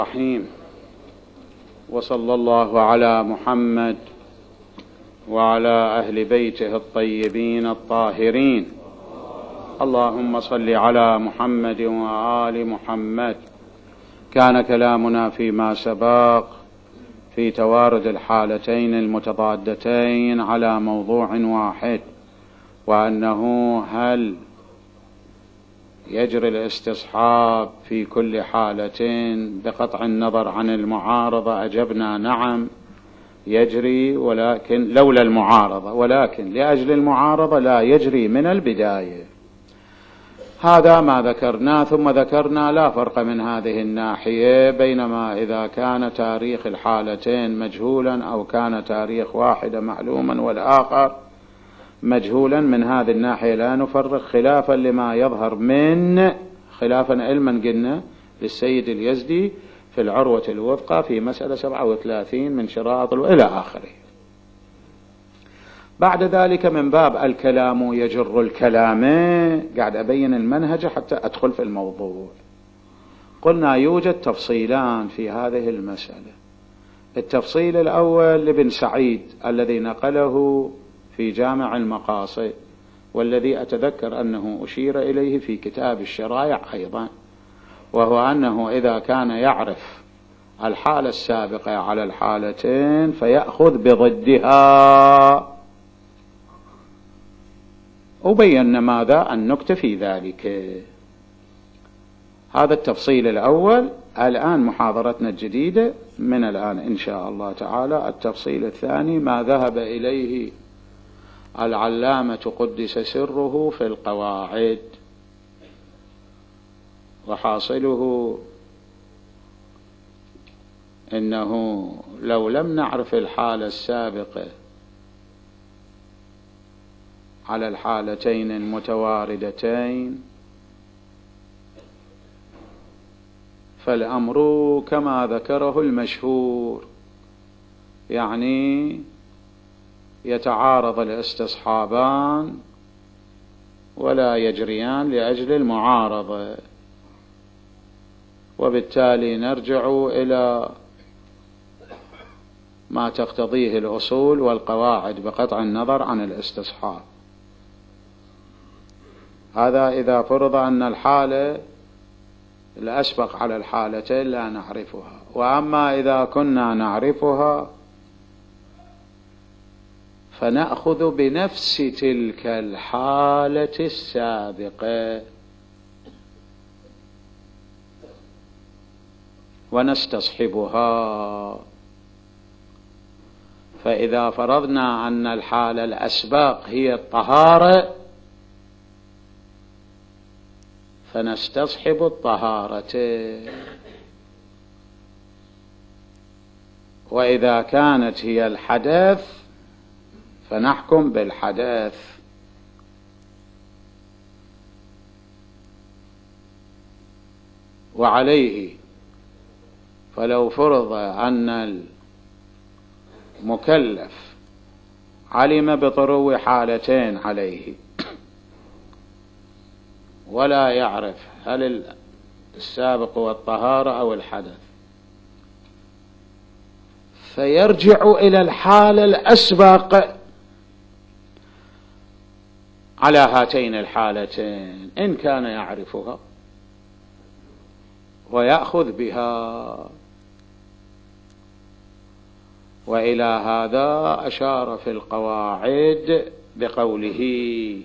الرحيم. وصلى الله على محمد وعلى أهل بيته الطيبين الطاهرين. اللهم صل على محمد وآل محمد. كان كلامنا فيما سبق في توارد الحالتين المتضادتين على موضوع واحد، وأنه هل يجري الاستصحاب في كل حالة بقطع النظر عن المعارضة؟ أجبنا نعم يجري، ولكن لولا المعارضة، ولكن لأجل المعارضة لا يجري من البداية. هذا ما ذكرنا. ثم ذكرنا لا فرق من هذه الناحية بينما إذا كان تاريخ الحالتين مجهولا أو كان تاريخ واحد معلوما والآخر مجهولا. من هذه الناحية لا نفرق، خلافا لما يظهر من خلافا علما قلنا للسيد اليزدي في العروة الوثقى في مسألة 37 من شرائط إلى آخره. بعد ذلك من باب الكلام يجر الكلام، قاعد أبين المنهج حتى أدخل في الموضوع. قلنا يوجد تفصيلان في هذه المسألة. التفصيل الأول لابن سعيد الذي نقله في جامع المقاصد، والذي أتذكر أنه أشير إليه في كتاب الشرائع أيضا، وهو أنه إذا كان يعرف الحالة السابقة على الحالتين فيأخذ بضدها، وبينا ماذا النكتة في ذلك. هذا التفصيل الأول. الآن محاضرتنا الجديدة من الآن إن شاء الله تعالى التفصيل الثاني، ما ذهب إليه العلامة قدس سره في القواعد. وحاصله إنه لو لم نعرف الحالة السابقة على الحالتين المتواردتين فالأمر كما ذكره المشهور، يعني يتعارض الاستصحابان ولا يجريان لأجل المعارضة، وبالتالي نرجع إلى ما تقتضيه الأصول والقواعد بقطع النظر عن الاستصحاب. هذا إذا فرض أن الحالة الأسبق على الحالتين لا نعرفها. وأما إذا كنا نعرفها فنأخذ بنفس تلك الحالة السابقة ونستصحبها. فإذا فرضنا أن الحالة الأسبق هي الطهارة فنستصحب الطهارة، وإذا كانت هي الحدث فنحكم بالحدث. وعليه فلو فرض أن المكلف علم بطرو حالتين عليه ولا يعرف هل السابق هو الطهارة أو الحدث، فيرجع إلى الحالة الأسبق على هاتين الحالتين إن كان يعرفها ويأخذ بها. وإلى هذا أشار في القواعد بقوله: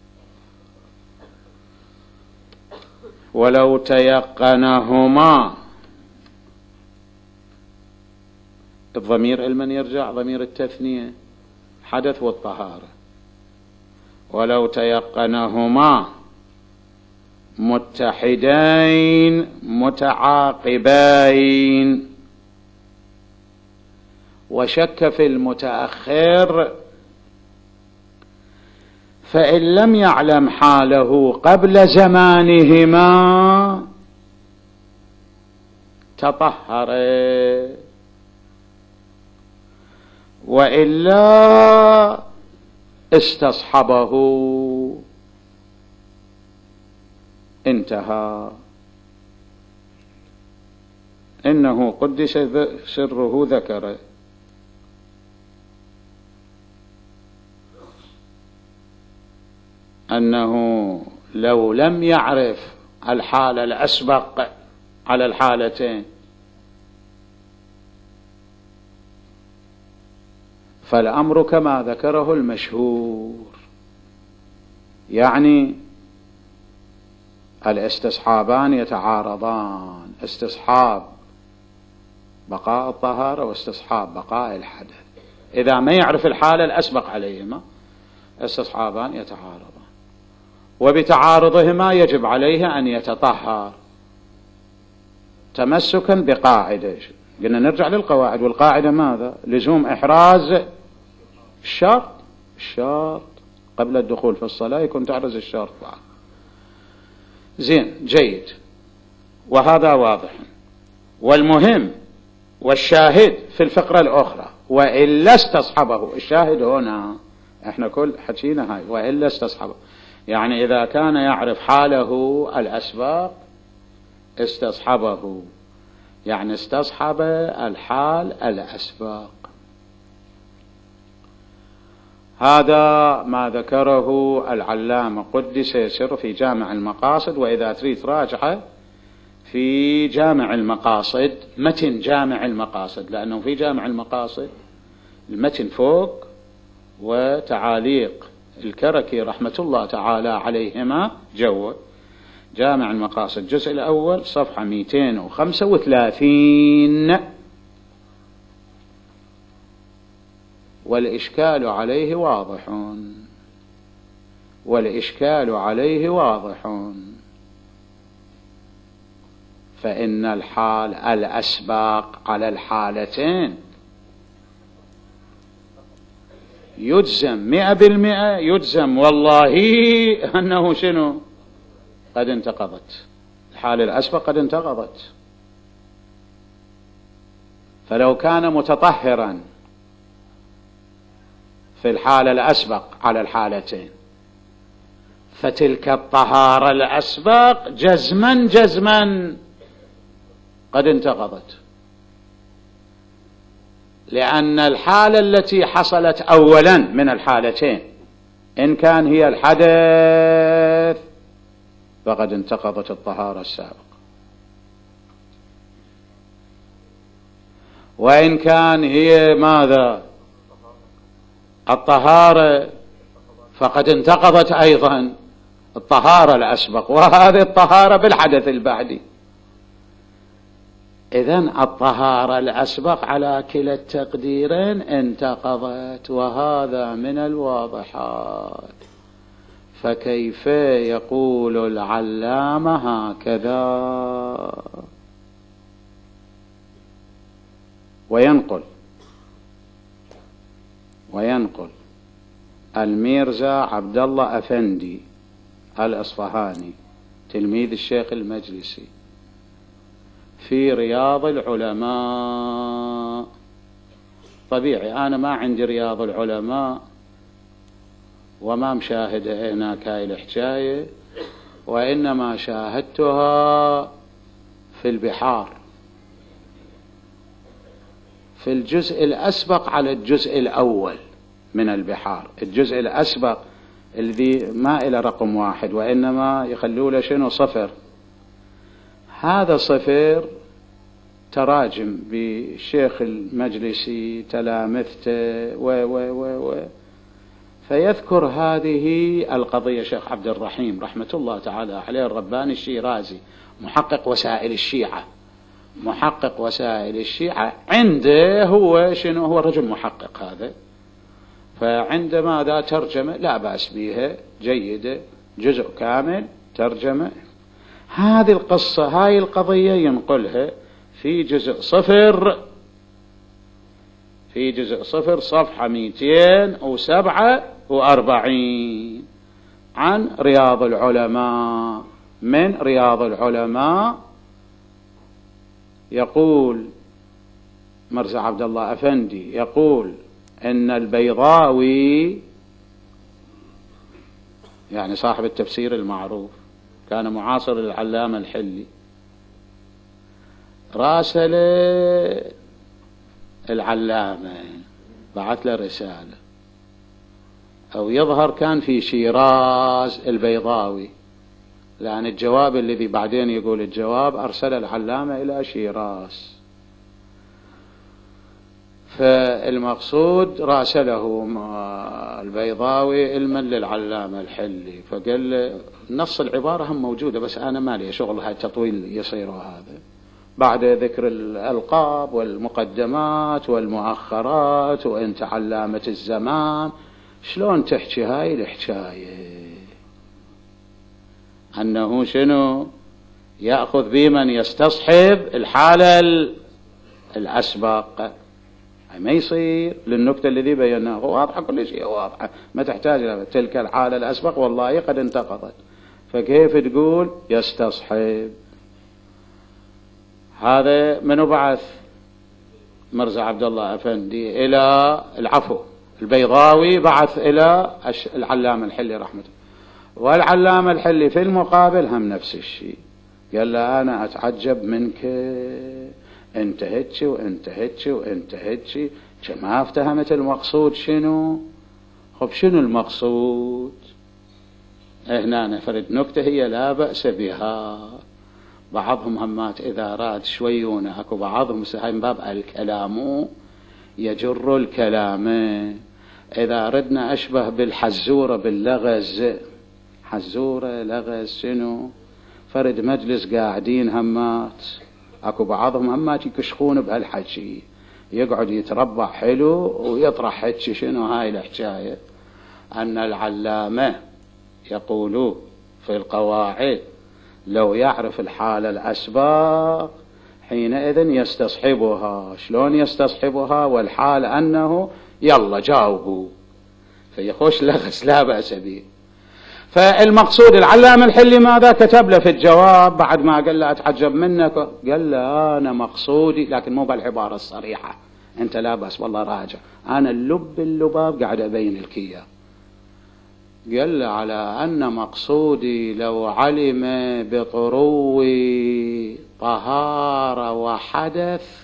ولو تيقنهما. الضمير علما يرجع ضمير التثنية، حدث والطهارة. ولو تيقنهما متحدين متعاقبين وشك في المتأخر، فإن لم يعلم حاله قبل زمانهما تطهر، وإلا استصحبه. انتهى. إنه قدس سره ذكر أنه لو لم يعرف الحالة الأسبق على الحالتين فالأمر كما ذكره المشهور، يعني الاستصحابان يتعارضان، استصحاب بقاء الطهارة واستصحاب بقاء الحدث. إذا ما يعرف الحالة الأسبق عليهما استصحابان يتعارضان، وبتعارضهما يجب عليه أن يتطهر تمسكا بقاعدة. قلنا نرجع للقواعد، والقاعدة ماذا؟ لزوم إحراز الشرط قبل الدخول في الصلاة، يكون تحرز الشرط بعد. زين، جيد، وهذا واضح. والمهم والشاهد في الفقرة الأخرى وإلا استصحبه، الشاهد هنا احنا كل حكينا هاي وإلا استصحبه، يعني إذا كان يعرف حاله الأسبق استصحبه، يعني استصحب الحال الأسبق. هذا ما ذكره العلامة قدس سره في جامع المقاصد، وإذا تريد راجعه في جامع المقاصد، متن جامع المقاصد، لأنه في جامع المقاصد المتن فوق وتعاليق الكركي رحمة الله تعالى عليهما جوا. جامع المقاصد الجزء الأول صفحة 235، والإشكال عليه واضح، فإن الحال الأسبق على الحالتين يجزم 100%، يجزم والله أنه شنو؟ قد انتقضت الحال الأسبق، قد انتقضت. فلو كان متطهرا في الحالة الأسبق على الحالتين فتلك الطهارة الأسبق جزما قد انتقضت، لأن الحالة التي حصلت أولا من الحالتين إن كان هي الحدث فقد انتقضت الطهارة السابقة، وإن كان هي ماذا؟ الطهارة، فقد انتقضت أيضا الطهارة الأسبق، وهذه الطهارة بالحدث البعدي. إذن الطهارة الأسبق على كلا التقديرين انتقضت، وهذا من الواضحات. فكيف يقول العلامة هكذا؟ وينقل الميرزا عبد الله أفندي الأصفهاني تلميذ الشيخ المجلسي في رياض العلماء. طبيعي أنا ما عندي رياض العلماء وما مشاهد هناك هاي الحكاية، وإنما شاهدتها في البحار في الجزء الأسبق على الجزء الأول من البحار. الجزء الأسبق الذي ما إلى رقم 1 وإنما يخلوا له شنو؟ 0. هذا 0 تراجم بالشيخ المجلسي تلامذته فيذكر هذه القضية شيخ عبد الرحيم رحمة الله تعالى عليه الرباني الشيرازي محقق وسائل الشيعة عنده هو شنو؟ هو رجل محقق هذا، فعندما ذا ترجمة لا بأس بها جيدة، جزء كامل ترجمة. هذه القصة هاي القضية ينقلها في جزء 0 صفحة 247 عن رياض العلماء. من رياض العلماء يقول مرزا عبد الله أفندي يقول إن البيضاوي، يعني صاحب التفسير المعروف كان معاصر للعلامة الحلي، راسل العلامة، بعث له رسالة، أو يظهر كان في شيراز البيضاوي، لأن الجواب الذي بعدين يقول الجواب أرسل العلامة إلى شيراز. فالمقصود راسله البيضاوي علما للعلامة الحلي، فقال نص العبارة هم موجودة بس أنا ما لي شغل هاي التطويل يصير هذا، بعد ذكر الألقاب والمقدمات والمؤخرات وانت علامة الزمان، شلون تحكي هاي الحكاية أنه شنو يأخذ بمن يستصحب الحالة الأسبق، ما يصير للنكتة الذي بيناها واضحة، كل شيء واضحة ما تحتاج إلى تلك الحالة الأسبق والله قد انتقضت، فكيف تقول يستصحب؟ هذا منو بعث؟ مرزا عبد الله أفندي إلى العفو البيضاوي، بعث إلى العلامة الحلي رحمة الله، والعلامة الحلي في المقابل هم نفس الشيء، قال له أنا أتعجب منك، انت هتشي وانت هتشي وانت هتشي، ما افتهمت المقصود شنو؟ خب شنو المقصود؟ هنا نفرد نكتة هي لا بأس بها، بعضهم همات إذا راد شويون أكو بعضهم من باب الكلام يجر الكلام، إذا ردنا أشبه بالحزورة باللغز، حزورة لغز شنو؟ فرد مجلس قاعدين همات أكو بعضهم همات يكشخون بهالحكي، يقعد يتربع حلو ويطرح حكي شنو هاي الحكاية، أن العلامة يقولوا في القواعد لو يعرف الحالة الأسبق حينئذ يستصحبها. شلون يستصحبها والحال أنه يلا جاوبوا، فيخش لغز لا بأس به. فالمقصود العلامة الحلي ماذا كتب له في الجواب بعد ما قال له أتعجب منك؟ قال له أنا مقصودي، لكن مو بالعبارة الصريحة، أنت لا بأس والله راجع، أنا اللباب قاعد أبين لك إياه. قال له على أن مقصودي لو علم بطروي طهارة وحدث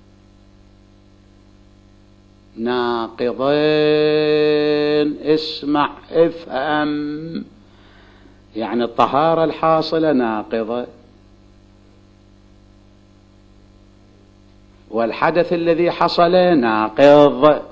ناقضين، اسمع افهم، يعني الطهارة الحاصلة ناقضة، والحدث الذي حصل ناقض.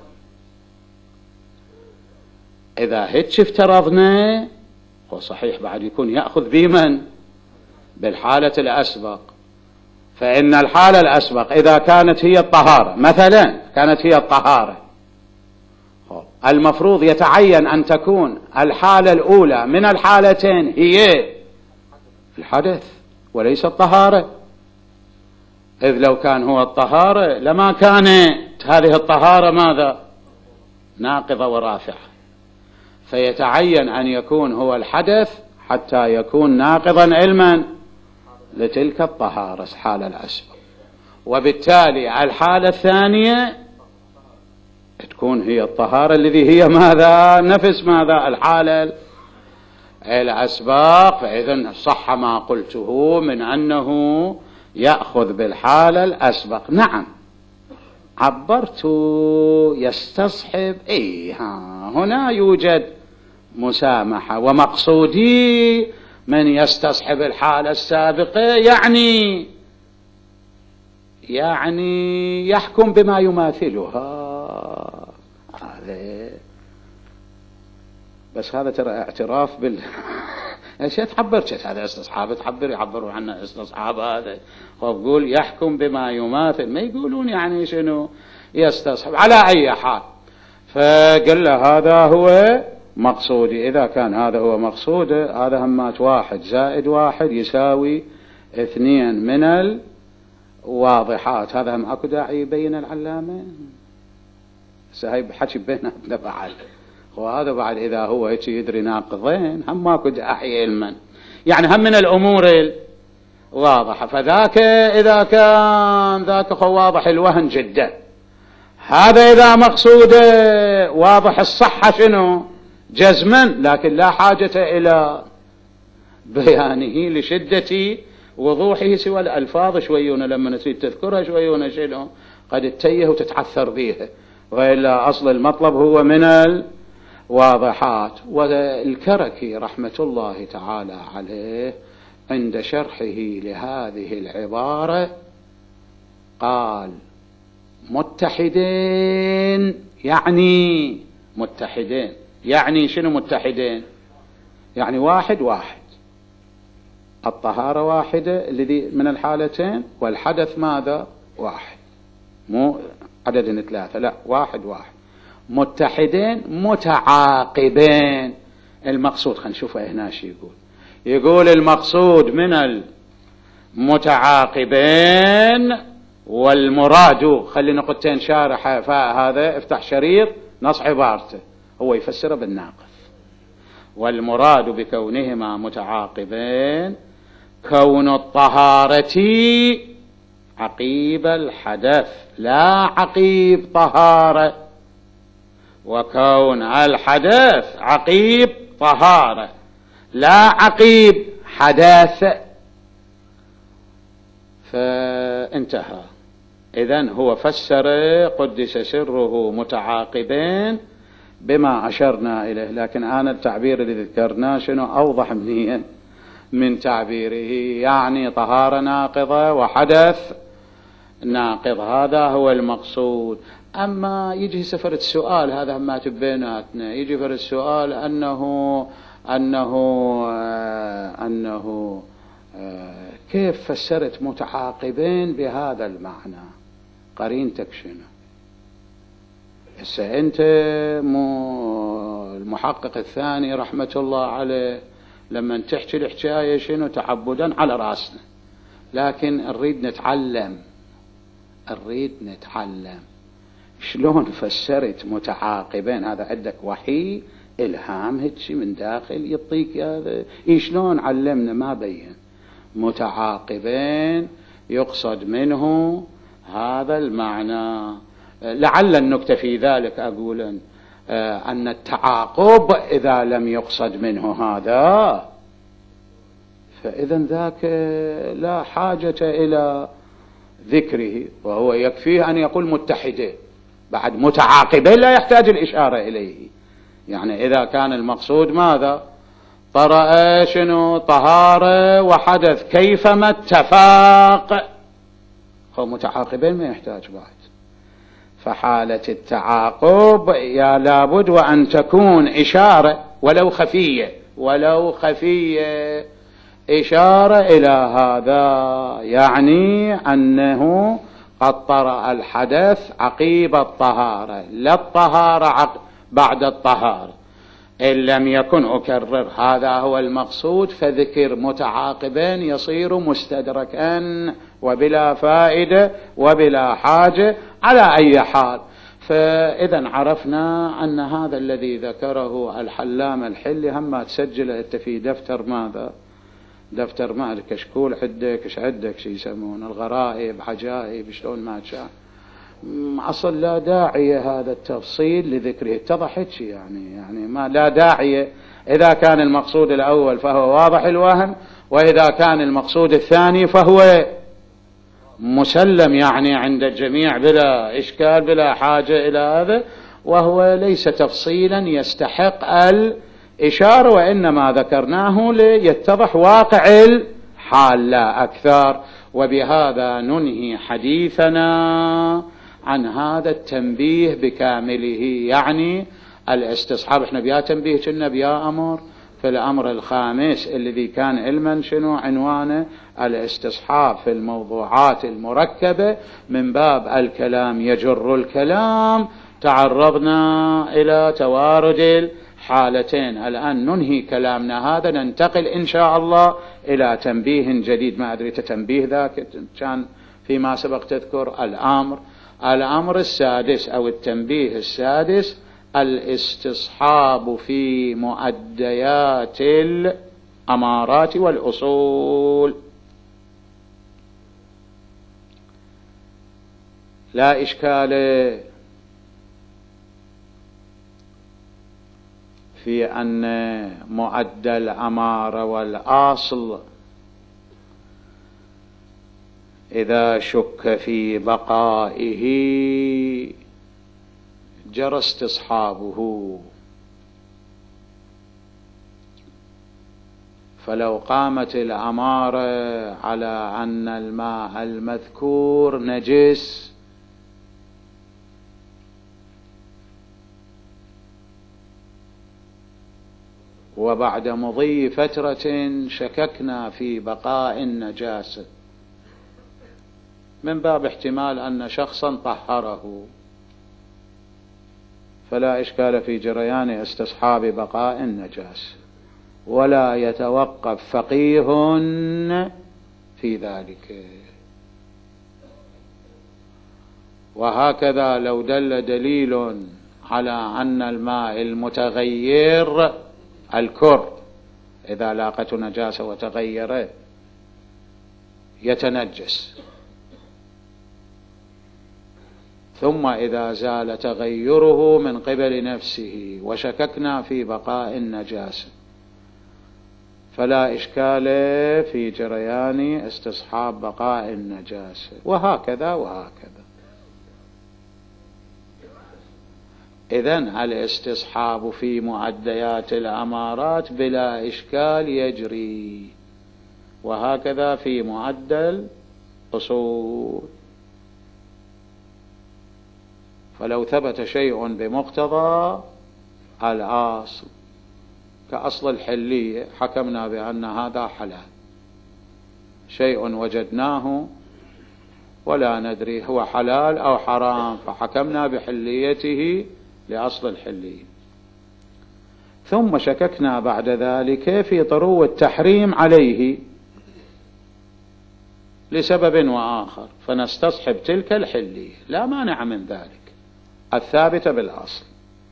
إذا هيك افترضنا هو صحيح بعد يكون يأخذ بمن؟ بالحالة الأسبق، فإن الحالة الأسبق إذا كانت هي الطهارة مثلا، كانت هي الطهارة، المفروض يتعين أن تكون الحالة الأولى من الحالتين هي الحدث وليس الطهارة، إذ لو كان هو الطهارة لما كانت هذه الطهارة ماذا؟ ناقضة ورافعة، فيتعين أن يكون هو الحدث حتى يكون ناقضا علما لتلك الطهارة الحالة الأسبق، وبالتالي الحالة الثانية تكون هي الطهارة الذي هي ماذا؟ نفس ماذا؟ الحالة الأسبق. فإذن صح ما قلته من أنه يأخذ بالحالة الأسبق. نعم عبرت يستصحب، هنا يوجد مسامحة، ومقصودي من يستصحب الحالة السابقة يعني يحكم بما يماثلها. هذا بس هذا ترى اعتراف ايش تعبر هذا استصحاب، يعبروا عنه استصحاب، هذا ويقول يحكم بما يماثل، ما يقولون يعني شنو يستصحب. على اي حال فقال له هذا هو مقصودي، اذا كان هذا هو مقصوده هذا همات 1 زائد 1 يساوي 2 من الواضحات. هذا هم اكو داعي يبين العلامة سهيب حكي بيناتنا بعد، وهذا بعد إذا هو هيك يدري ناقضين هم ماكو داعي علما، يعني هم من الأمور الواضحة. فذاك إذا كان ذاك واضح الوهن جدا، هذا إذا مقصوده واضح الصحة شنو جزما، لكن لا حاجة إلى بيانه لشدة وضوحه سوى الألفاظ شويون لما نسيت تذكرها شويون شنو قد تتيه وتتعثر بيها، وإلا أصل المطلب هو من الواضحات. والكركي رحمة الله تعالى عليه عند شرحه لهذه العبارة قال متحدين، يعني متحدين يعني شنو متحدين؟ يعني واحد واحد، الطهارة واحدة الذي من الحالتين، والحدث ماذا؟ واحد، مو عدد ثلاثة، لا واحد واحد. متحدين متعاقبين. المقصود خلينا نشوفه هنا شو يقول المقصود من المتعاقبين والمراد، خلي نقطتين شارحة فهذا افتح شريط نص عبارته هو يفسره بالناقص. والمراد بكونهما متعاقبين كون الطهارة عقيب الحدث لا عقيب طهارة، وكون الحدث عقيب طهارة لا عقيب حدث. فانتهى. إذن هو فسر قدس سره متعاقبين بما أشرنا إليه، لكن أنا التعبير الذي ذكرناه شنو أوضح من تعبيره، يعني طهارة ناقضة وحدث ناقض، هذا هو المقصود. أما يجي سفر السؤال هذا ما تبيناتنا، يجي فرد السؤال أنه كيف فسرت متعاقبين بهذا المعنى؟ قرينتك شنو؟ هسه أنت المحقق الثاني رحمة الله عليه لما تحكي الحكاية شنو تعبدا على راسنا، لكن نريد نتعلم شلون فسرت متعاقبين. هذا عندك وحي إلهام هيك من داخل يعطيك هذا، شلون علمنا ما بين متعاقبين يقصد منه هذا المعنى. لعل النكتة في ذلك أقول أن التعاقب إذا لم يقصد منه هذا فإذا ذاك لا حاجة إلى ذكره، وهو يكفيه أن يقول متحدين، بعد متعاقبين لا يحتاج الإشارة إليه. يعني إذا كان المقصود ماذا؟ طرأ شنو؟ طهارة وحدث كيفما اتفاق، هو متعاقبين ما يحتاج بعد. فحالة التعاقب يا لابد وأن تكون إشارة ولو خفية إشارة إلى هذا، يعني أنه قد طرأ الحدث عقيب الطهارة، لا الطهارة بعد الطهارة. إن لم يكن أكرر هذا هو المقصود، فذكر متعاقبين يصير مستدركا وبلا فائدة وبلا حاجة على أي حال. فإذا عرفنا أن هذا الذي ذكره الحلام الحلي هم تسجله أنت في دفتر ماذا؟ دفتر ما كشكول عندك شي يسمون الغرائب عجائب شلون ما شاء. أصل لا داعي هذا التفصيل لذكره، اتضحت يعني ما لا داعي. إذا كان المقصود الأول فهو واضح الوهم، وإذا كان المقصود الثاني فهو مسلم يعني عند الجميع بلا إشكال بلا حاجة إلى هذا، وهو ليس تفصيلا يستحق الإشارة، وإنما ذكرناه ليتضح واقع الحال لا أكثر. وبهذا ننهي حديثنا عن هذا التنبيه بكامله، يعني الاستصحاب. احنا بيا تنبيه كنا بيا أمر في الأمر الخامس الذي كان علما شنو عنوانه؟ الاستصحاب في الموضوعات المركبة من باب الكلام يجر الكلام. تعرضنا إلى توارد الحالتين. الآن ننهي كلامنا هذا، ننتقل إن شاء الله إلى تنبيه جديد. ما أدري تنبيه ذاك كان فيما سبق تذكر الأمر السادس أو التنبيه السادس، الاستصحاب في مؤديات الأمارات والأصول. لا إشكال في أن مؤدى الأمارة والأصل إذا شك في بقائه جرى استصحابه. فلو قامت الأمارة على أن الماء المذكور نجس وبعد مضي فترة شككنا في بقاء النجاسة من باب احتمال أن شخصا طهره، فلا إشكال في جريان استصحاب بقاء النجاسة، ولا يتوقف فقيه في ذلك. وهكذا لو دل دليل على أن الماء المتغير الكر إذا لاقته نجاسة وتغير يتنجس، ثم إذا زال تغيره من قبل نفسه وشككنا في بقاء النجاسة فلا إشكال في جريان استصحاب بقاء النجاسة، وهكذا وهكذا. إذن الاستصحاب في مؤديات الأمارات بلا إشكال يجري، وهكذا في مؤدى الأصول. فلو ثبت شيء بمقتضى الأصل كأصل الحلية حكمنا بأن هذا حلال، شيء وجدناه ولا ندري هو حلال أو حرام فحكمنا بحليته لأصل الحلية، ثم شككنا بعد ذلك في طرو التحريم عليه لسبب وآخر فنستصحب تلك الحلية، لا مانع من ذلك الثابتة بالأصل.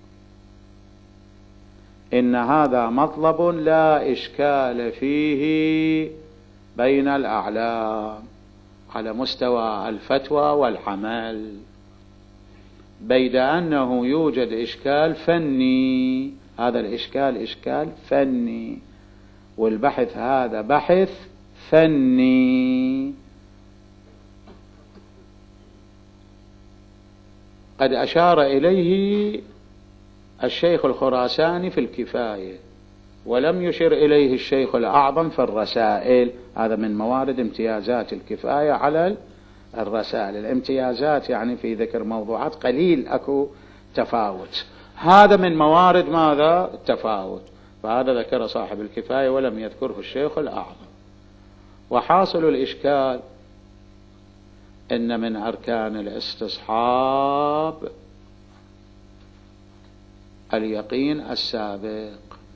إن هذا مطلب لا إشكال فيه بين الأعلام على مستوى الفتوى والعمل، بيد أنه يوجد إشكال فني، هذا الإشكال إشكال فني، والبحث هذا بحث فني. قد أشار إليه الشيخ الخراساني في الكفاية، ولم يشر إليه الشيخ الأعظم في الرسائل. هذا من موارد امتيازات الكفاية على الرسائل. الامتيازات يعني في ذكر موضوعات قليل أكو تفاوت، هذا من موارد ماذا؟ التفاوت، فهذا ذكر صاحب الكفاية ولم يذكره الشيخ الأعظم. وحاصل الإشكال إن من أركان الاستصحاب اليقين السابق،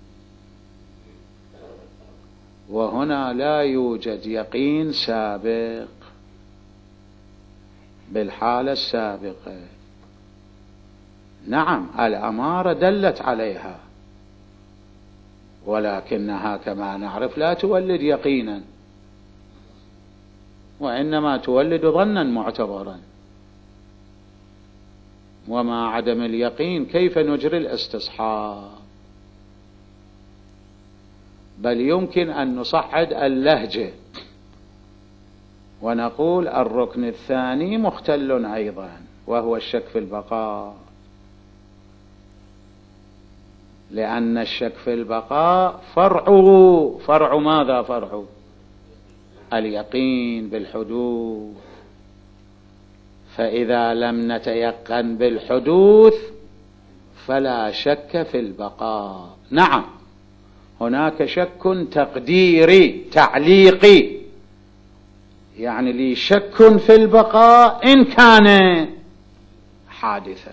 وهنا لا يوجد يقين سابق بالحالة السابقة. نعم الأمارة دلت عليها، ولكنها كما نعرف لا تولد يقينا، وإنما تولد ظنا معتبرا. وما عدم اليقين كيف نجري الاستصحاب؟ بل يمكن أن نصعد اللهجة ونقول الركن الثاني مختل أيضا، وهو الشك في البقاء، لأن الشك في البقاء فرع ماذا؟ فرع اليقين بالحدوث. فإذا لم نتيقن بالحدوث فلا شك في البقاء. نعم هناك شك تقديري تعليقي، يعني لي شك في البقاء إن كان حادثا،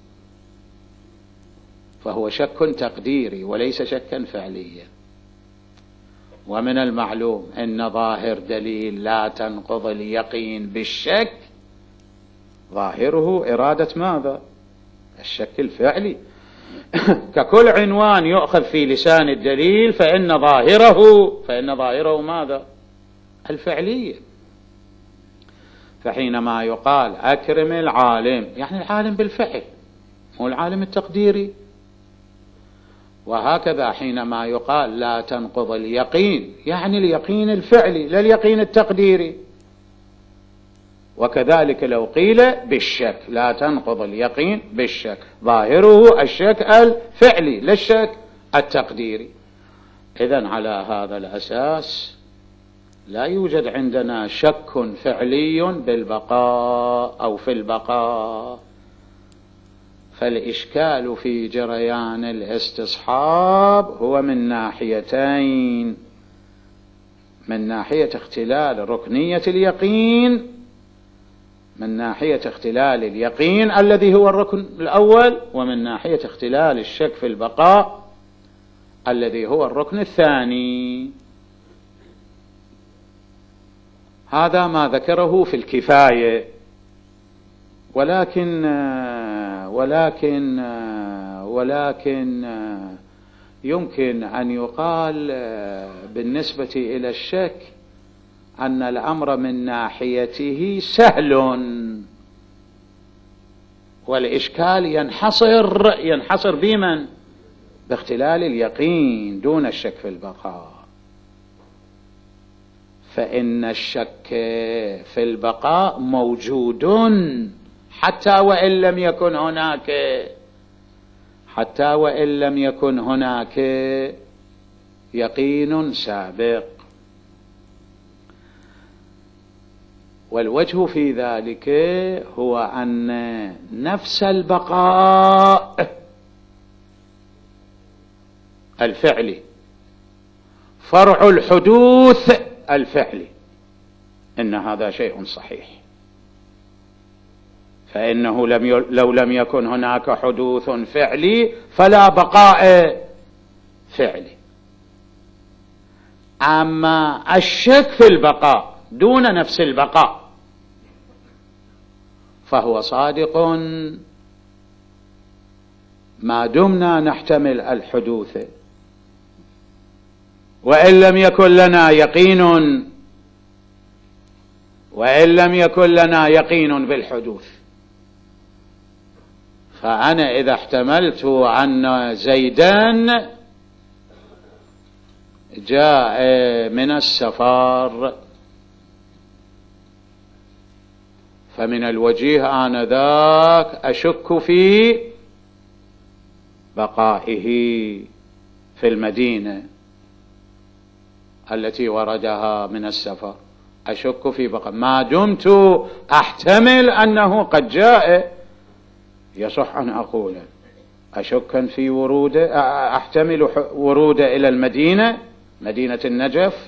فهو شك تقديري وليس شكا فعليا. ومن المعلوم أن ظاهر دليل لا تنقض اليقين بالشك ظاهره إرادة ماذا؟ الشك الفعلي. ككل عنوان يؤخذ في لسان الدليل فإن ظاهره ماذا؟ الفعلية. فحينما يقال أكرم العالم يعني العالم بالفعل هو العالم التقديري، وهكذا حينما يقال لا تنقض اليقين يعني اليقين الفعلي لا اليقين التقديري. وكذلك لو قيل بالشك لا تنقض اليقين بالشك، ظاهره الشك الفعلي لا الشك التقديري. إذن على هذا الأساس لا يوجد عندنا شك فعلي بالبقاء أو في البقاء. فالإشكال في جريان الاستصحاب هو من ناحيتين: من ناحية اختلال ركنية اليقين، من ناحية اختلال اليقين الذي هو الركن الأول، ومن ناحية اختلال الشك في البقاء الذي هو الركن الثاني. هذا ما ذكره في الكفاية. ولكن يمكن أن يقال بالنسبة إلى الشك أن الأمر من ناحيته سهل، والإشكال ينحصر بمن؟ باختلال اليقين دون الشك في البقاء. فإن الشك في البقاء موجود حتى وإن لم يكن هناك يقين سابق. والوجه في ذلك هو أن نفس البقاء الفعلي فرع الحدوث الفعلي، إن هذا شيء صحيح. فإنه لو لم يكن هناك حدوث فعلي فلا بقاء فعلي. أما الشك في البقاء دون نفس البقاء فهو صادق ما دمنا نحتمل الحدوث، وإن لم يكن لنا يقين بالحدوث. فأنا إذا احتملت أن زيدان جاء من السفر فمن الوجيه آنذاك أشك في بقائه في المدينة التي وردها من السفر، أشك في بقاء ما دمت أحتمل أنه قد جاء. يصح أن أقول أشكا في وروده، أحتمل وروده إلى المدينة، مدينة النجف،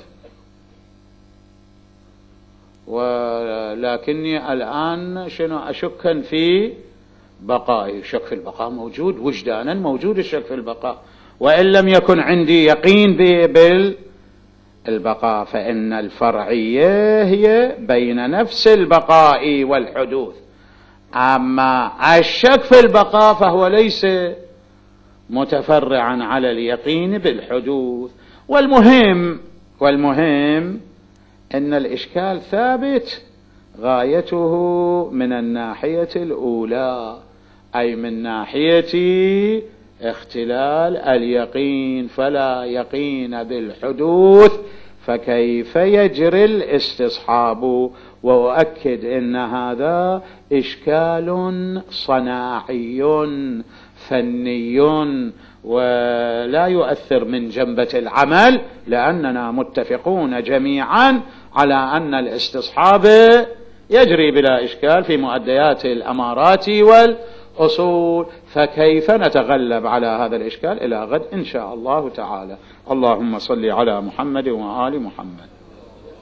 ولكني الآن أشكا في بقائه. الشك في البقاء موجود وجدانا، موجود الشك في البقاء، وإن لم يكن عندي يقين بالبقاء. فإن الفرعية هي بين نفس البقاء والحدوث. أما الشك في البقاء فهو ليس متفرعا على اليقين بالحدوث. والمهم أن الإشكال ثابت غايته من الناحية الأولى، أي من ناحية اختلال اليقين، فلا يقين بالحدوث، فكيف يجري الاستصحاب؟ وأؤكد أن هذا إشكال صناعي فني ولا يؤثر من جنبة العمل، لأننا متفقون جميعا على أن الاستصحاب يجري بلا إشكال في مؤديات الأمارات والأصول. فكيف نتغلب على هذا الإشكال؟ إلى غد إن شاء الله تعالى. اللهم صل على محمد وآل محمد.